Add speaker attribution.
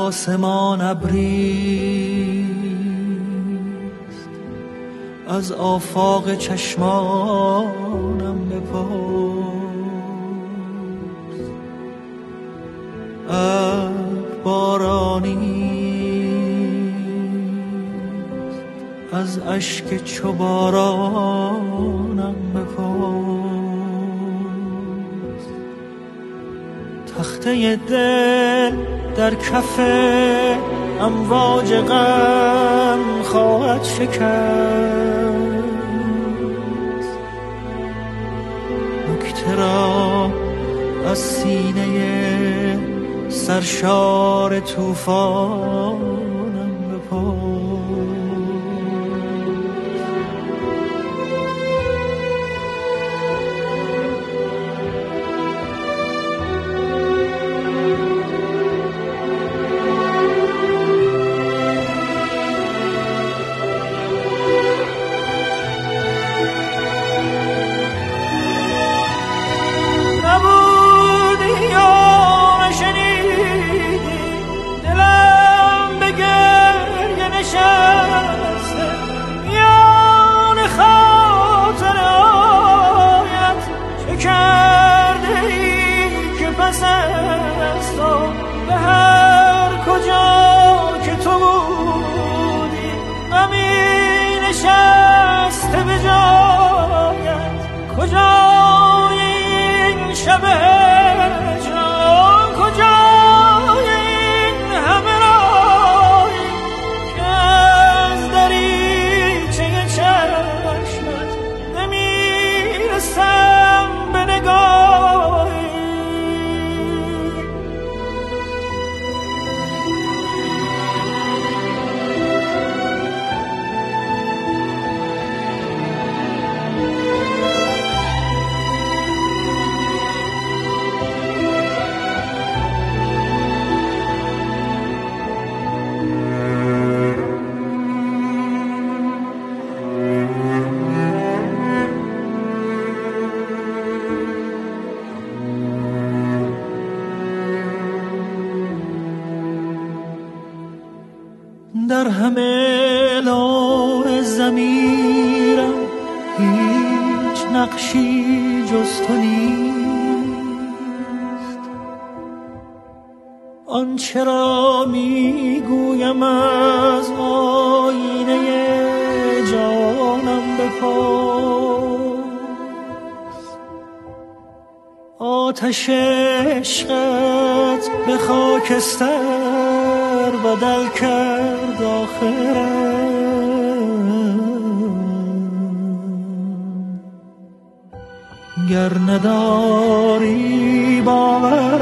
Speaker 1: آسمان ابریست، از آفاق چشمانم بپرس. ابر بارانیست، از اشک چو بارانم بپرس. تخته دل در کف امواج غم خواهد شکست، نکته را از سینه سرشار طوفانم بپرس. کجای این شب هجران، کجای این همه راهی که از دریچه چشمت نمیرسم به نگاهی. در همه لوح ضمیرم هیچ نقشی جز تو نیست. آنچه را میگویم از آینه جانم بپرس. آتش عشقت به خاکستر بدل کرد آخرم. گر نداری باور